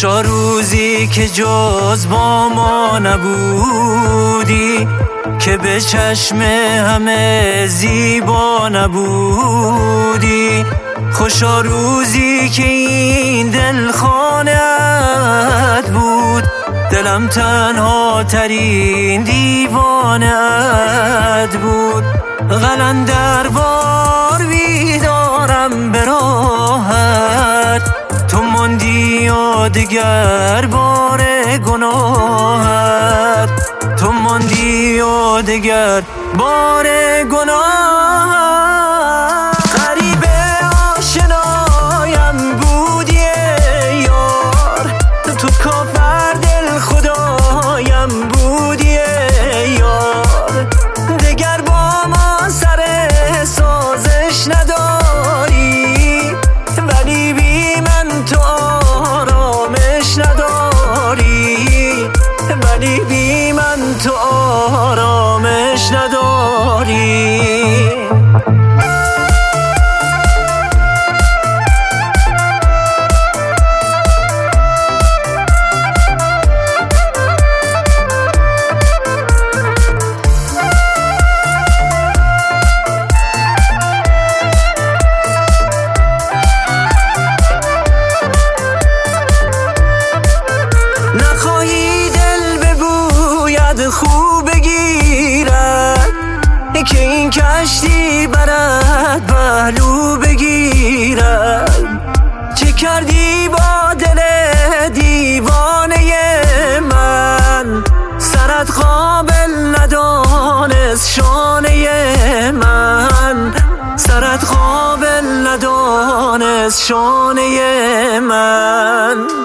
خوشا روزی که جز با ما نبودی، که به چشم همه زیبا نبودی. خوشا روزی که این دل خانه‌ات بود، دلم تنها ترین دیوانه‌ات بود. قلندروار بیدارم به راحت، تو ماندی و دگر بار گناهت، تو ماندی و دگر بار گناهت. غریب آشنایم بودی یار، تو کافر دل خدایم بودی یار. دگر با ما سر سازش نداری، ولی بی من تو آرامش نداری، ولی بی من تو آرامش نداری. نخواهی دل بگوید خوب بگیرد، که این کشتی برد پهلو بگیرد. چه کردی با دل دیوانه من، سرت قابل ندانست شانه من، سرت قابل ندانست شانه من.